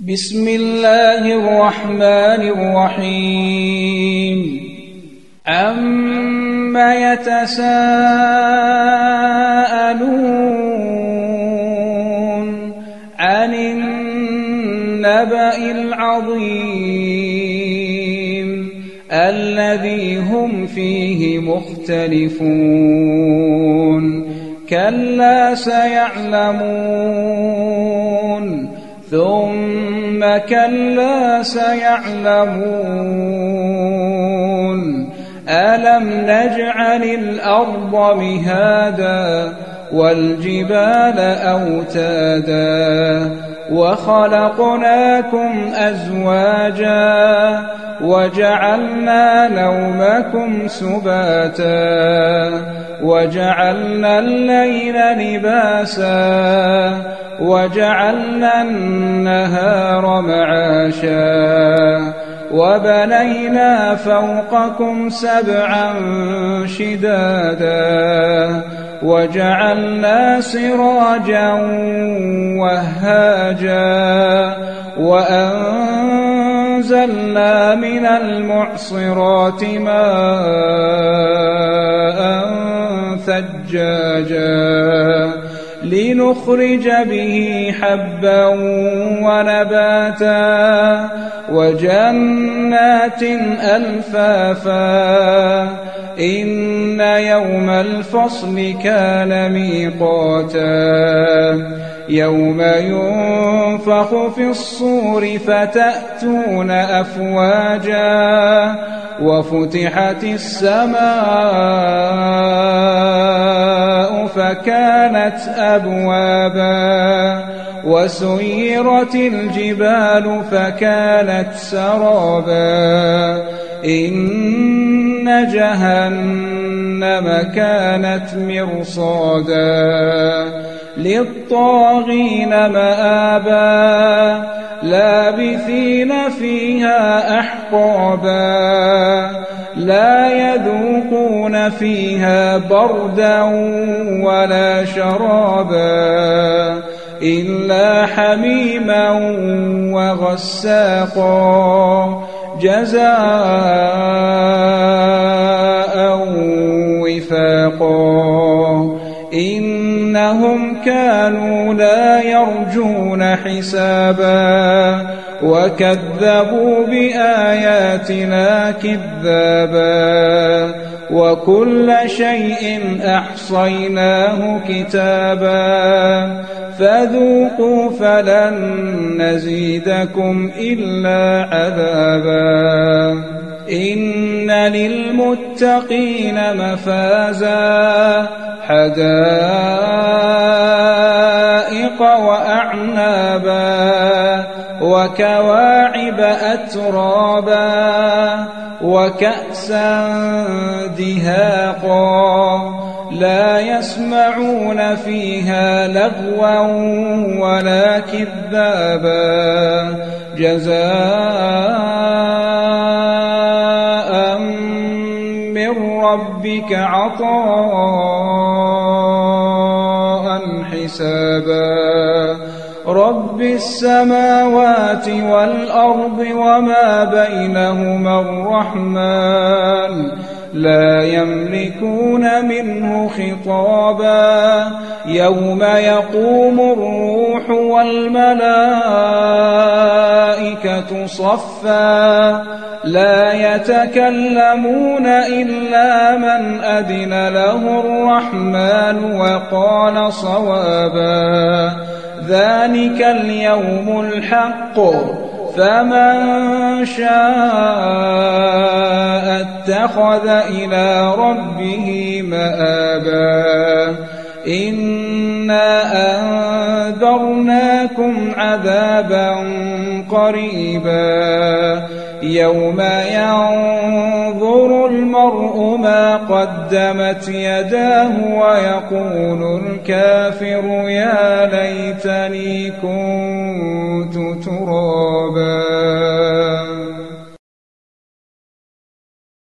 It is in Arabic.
بسم الله الرحمن الرحيم عما يتساءلون عن النبأ العظيم الذي هم فيه مختلفون كلا سيعلمون ثم كلا سيعلمون ألم نجعل الأرض مهادا والجبال أوتادا وخلقناكم أزواجا وجعلنا نومكم سباتا وجعلنا الليل لباسا وجعلنا النهار معاشا وبنينا فوقكم سبعا شدادا وجعلنا سراجا وهاجا وأنزلنا من المعصرات ماء ثجاجا لنخرج به حبا ونباتا وجنات ألفافا إن يوم الفصل كان ميقاتا يوم ينفخ في الصور فتأتون أفواجا وفتحت السماء فكانت أبوابا وسيرت الجبال فكانت سرابا إن جهنم كانت مرصادا للطاغين مآبا لابثين فيها أحقابا لا يذوقون فيها بردا ولا شرابا إلا حميما وغساقا جزاء وفاقا إنهم كانوا لا يرجون حسابا وكذبوا بآياتنا كذابا وكل شيء أحصيناه كتابا فذوقوا فلن نزيدكم إلا عذابا إن للمتقين مفازا حدائق وأعنابا وكواعب أترابا وكأسا دهاقا لا يسمعون فيها لغوا ولا كذابا جزاء من ربك عطاء حسابا رب السماوات والأرض وما بينهما الرحمن لا يملكون منه خطابا يوم يقوم الروح والملائكة صفا لا يتكلمون إلا من أذن له الرحمن وقال صوابا ذلك اليوم الحق فمن شاء اتخذ إلى ربه مآبا إنا أنذرناكم عذابا قريبا يوم ينظر المرء ما قدمت يداه ويقول الكافر يا ليتني كنت ترابا